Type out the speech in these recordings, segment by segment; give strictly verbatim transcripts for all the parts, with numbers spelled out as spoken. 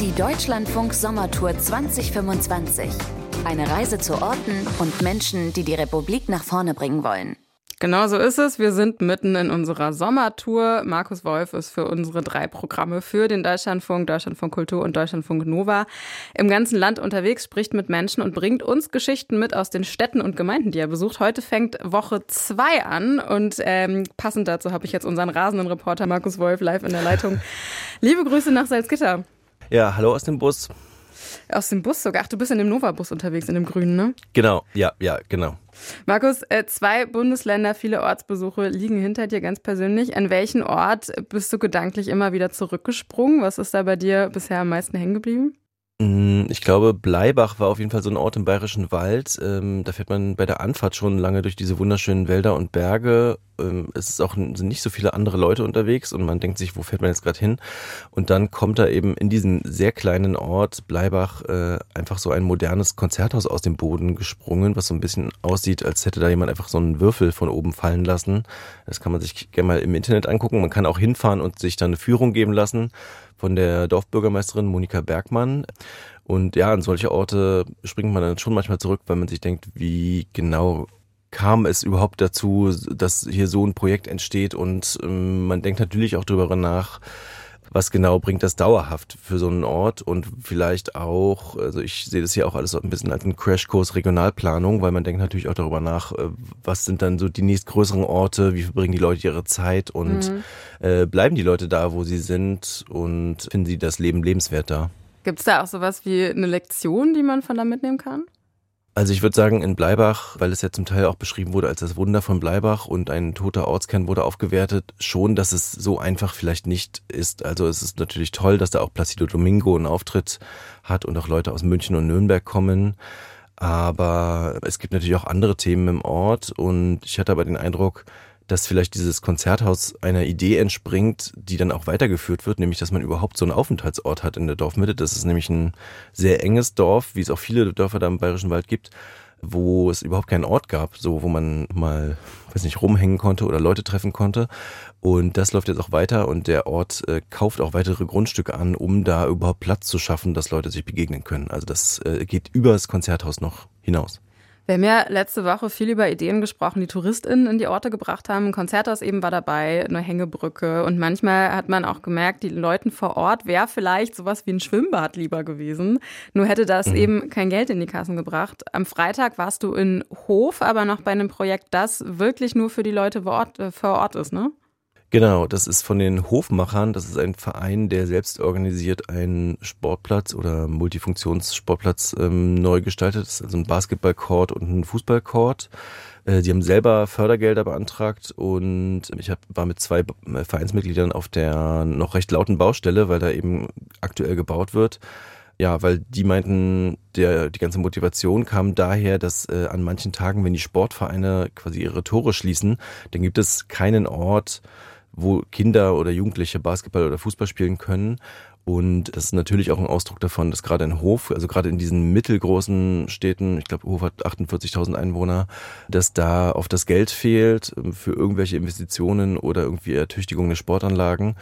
Die Deutschlandfunk Sommertour zwanzig fünfundzwanzig. Eine Reise zu Orten und Menschen, die die Republik nach vorne bringen wollen. Genau so ist es. Wir sind mitten in unserer Sommertour. Markus Wolf ist für unsere drei Programme für den Deutschlandfunk, Deutschlandfunk Kultur und Deutschlandfunk Nova im ganzen Land unterwegs, spricht mit Menschen und bringt uns Geschichten mit aus den Städten und Gemeinden, die er besucht. Heute fängt Woche zwei an und ähm, passend dazu habe ich jetzt unseren rasenden Reporter Markus Wolf live in der Leitung. Liebe Grüße nach Salzgitter. Ja, hallo aus dem Bus. Aus dem Bus sogar. Ach, du bist in dem Nova-Bus unterwegs, in dem grünen, ne? Genau, ja, ja, genau. Markus, äh, zwei Bundesländer, viele Ortsbesuche liegen hinter dir ganz persönlich. An welchen Ort bist du gedanklich immer wieder zurückgesprungen? Was ist da bei dir bisher am meisten hängen geblieben? Ich glaube, Bleibach war auf jeden Fall so ein Ort im Bayerischen Wald. Ähm, da fährt man bei der Anfahrt schon lange durch diese wunderschönen Wälder und Berge. Ähm, es ist auch, sind nicht so viele andere Leute unterwegs und man denkt sich, wo fährt man jetzt gerade hin? Und dann kommt da eben in diesem sehr kleinen Ort Bleibach äh, einfach so ein modernes Konzerthaus aus dem Boden gesprungen, was so ein bisschen aussieht, als hätte da jemand einfach so einen Würfel von oben fallen lassen. Das kann man sich gerne mal im Internet angucken. Man kann auch hinfahren und sich dann eine Führung geben lassen von der Dorfbürgermeisterin Monika Bergmann. Und ja, an solche Orte springt man dann schon manchmal zurück, weil man sich denkt, wie genau kam es überhaupt dazu, dass hier so ein Projekt entsteht. Und ähm, man denkt natürlich auch darüber nach, was genau bringt das dauerhaft für so einen Ort und vielleicht auch, also ich sehe das hier auch alles so ein bisschen als einen Crashkurs Regionalplanung, weil man denkt natürlich auch darüber nach, was sind dann so die nächstgrößeren Orte, wie verbringen die Leute ihre Zeit und mhm. äh, bleiben die Leute da, wo sie sind und finden sie das Leben lebenswert da. Gibt es da auch sowas wie eine Lektion, die man von da mitnehmen kann? Also ich würde sagen, in Bleibach, weil es ja zum Teil auch beschrieben wurde als das Wunder von Bleibach und ein toter Ortskern wurde aufgewertet, schon, dass es so einfach vielleicht nicht ist. Also es ist natürlich toll, dass da auch Placido Domingo einen Auftritt hat und auch Leute aus München und Nürnberg kommen. Aber es gibt natürlich auch andere Themen im Ort und ich hatte aber den Eindruck, dass vielleicht dieses Konzerthaus einer Idee entspringt, die dann auch weitergeführt wird, nämlich dass man überhaupt so einen Aufenthaltsort hat in der Dorfmitte. Das ist nämlich ein sehr enges Dorf, wie es auch viele Dörfer da im Bayerischen Wald gibt, wo es überhaupt keinen Ort gab, so wo man mal, weiß nicht, rumhängen konnte oder Leute treffen konnte. Und das läuft jetzt auch weiter und der Ort äh, kauft auch weitere Grundstücke an, um da überhaupt Platz zu schaffen, dass Leute sich begegnen können. Also das äh, geht über das Konzerthaus noch hinaus. Wir haben ja letzte Woche viel über Ideen gesprochen, die TouristInnen in die Orte gebracht haben. Ein Konzerthaus eben war dabei, eine Hängebrücke. Und manchmal hat man auch gemerkt, die Leuten vor Ort wäre vielleicht sowas wie ein Schwimmbad lieber gewesen. Nur hätte das mhm. eben kein Geld in die Kassen gebracht. Am Freitag warst du in Hof, aber noch bei einem Projekt, das wirklich nur für die Leute vor Ort, äh, vor Ort ist, ne? Genau, das ist von den Hofmachern, das ist ein Verein, der selbst organisiert einen Sportplatz oder Multifunktionssportplatz ähm, neu gestaltet. Das ist also ein Basketballcourt und ein Fußballcourt. Äh, die haben selber Fördergelder beantragt und ich hab, war mit zwei Vereinsmitgliedern auf der noch recht lauten Baustelle, weil da eben aktuell gebaut wird. Ja, weil die meinten, der, die ganze Motivation kam daher, dass äh, an manchen Tagen, wenn die Sportvereine quasi ihre Tore schließen, dann gibt es keinen Ort, wo Kinder oder Jugendliche Basketball oder Fußball spielen können. Und das ist natürlich auch ein Ausdruck davon, dass gerade in Hof, also gerade in diesen mittelgroßen Städten, ich glaube Hof hat achtundvierzigtausend Einwohner, dass da oft das Geld fehlt für irgendwelche Investitionen oder irgendwie Ertüchtigung der Sportanlagen.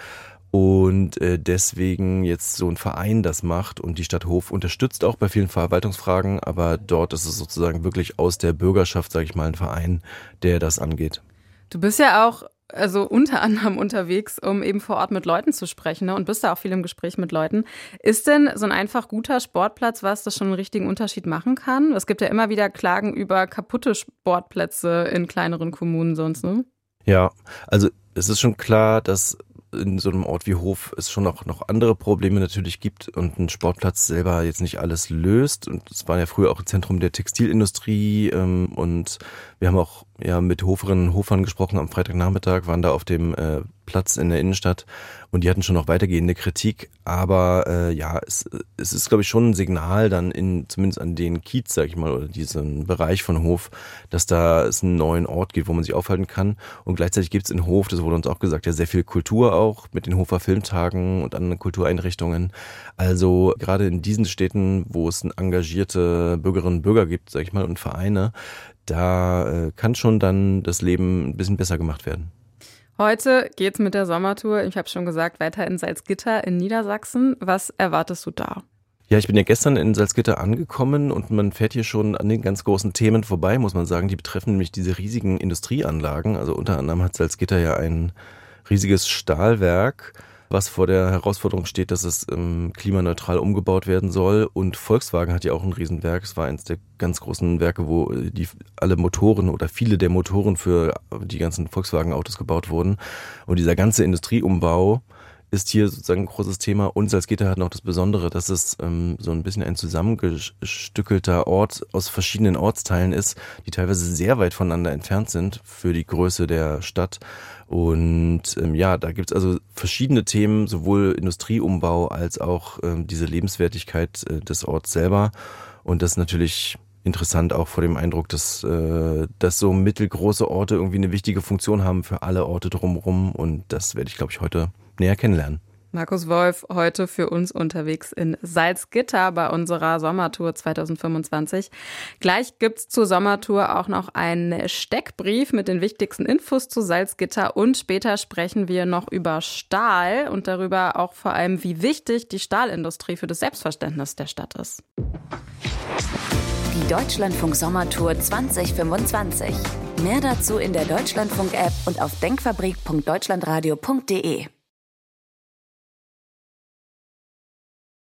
Und äh, deswegen jetzt so ein Verein das macht und die Stadt Hof unterstützt auch bei vielen Verwaltungsfragen, aber dort ist es sozusagen wirklich aus der Bürgerschaft, sage ich mal, ein Verein, der das angeht. Du bist ja auch also unter anderem unterwegs, um eben vor Ort mit Leuten zu sprechen, ne? Und bist da auch viel im Gespräch mit Leuten. Ist denn so ein einfach guter Sportplatz, was das schon einen richtigen Unterschied machen kann? Es gibt ja immer wieder Klagen über kaputte Sportplätze in kleineren Kommunen sonst, ne? Ja, also es ist schon klar, dass in so einem Ort wie Hof es schon auch noch andere Probleme natürlich gibt und ein Sportplatz selber jetzt nicht alles löst. Und es war ja früher auch ein Zentrum der Textilindustrie ähm, und wir haben auch ja mit Hoferinnen und Hofern gesprochen am Freitagnachmittag, waren da auf dem äh, Platz in der Innenstadt und die hatten schon noch weitergehende Kritik. Aber äh, ja, es, es ist, glaube ich, schon ein Signal dann in zumindest an den Kiez, sag ich mal, oder diesen Bereich von Hof, dass da es einen neuen Ort gibt, wo man sich aufhalten kann. Und gleichzeitig gibt es in Hof, das wurde uns auch gesagt, ja sehr viel Kultur auch mit den Hofer Filmtagen und anderen Kultureinrichtungen. Also gerade in diesen Städten, wo es engagierte Bürgerinnen und Bürger gibt, sag ich mal, und Vereine, da äh, kann schon dann das Leben ein bisschen besser gemacht werden. Heute geht's mit der Sommertour, ich habe schon gesagt, weiter in Salzgitter in Niedersachsen. Was erwartest du da? Ja, ich bin ja gestern in Salzgitter angekommen und man fährt hier schon an den ganz großen Themen vorbei, muss man sagen. Die betreffen nämlich diese riesigen Industrieanlagen. Also unter anderem hat Salzgitter ja ein riesiges Stahlwerk, was vor der Herausforderung steht, dass es ähm, klimaneutral umgebaut werden soll. Und Volkswagen hat ja auch ein Riesenwerk. Es war eines der ganz großen Werke, wo die alle Motoren oder viele der Motoren für die ganzen Volkswagen-Autos gebaut wurden. Und dieser ganze Industrieumbau ist hier sozusagen ein großes Thema. Und Salzgitter hat noch das Besondere, dass es ähm, so ein bisschen ein zusammengestückelter Ort aus verschiedenen Ortsteilen ist, die teilweise sehr weit voneinander entfernt sind für die Größe der Stadt. Und ähm, ja, da gibt's also verschiedene Themen, sowohl Industrieumbau als auch ähm, diese Lebenswertigkeit äh, des Orts selber. Und das ist natürlich interessant auch vor dem Eindruck, dass, äh, dass so mittelgroße Orte irgendwie eine wichtige Funktion haben für alle Orte drumherum. Und das werde ich, glaube ich, heute näher kennenlernen. Markus Wolf heute für uns unterwegs in Salzgitter bei unserer Sommertour zwanzig fünfundzwanzig. Gleich gibt's zur Sommertour auch noch einen Steckbrief mit den wichtigsten Infos zu Salzgitter und später sprechen wir noch über Stahl und darüber auch vor allem, wie wichtig die Stahlindustrie für das Selbstverständnis der Stadt ist. Die Deutschlandfunk Sommertour zwanzig fünfundzwanzig. Mehr dazu in der Deutschlandfunk-App und auf denkfabrik punkt deutschlandradio punkt de.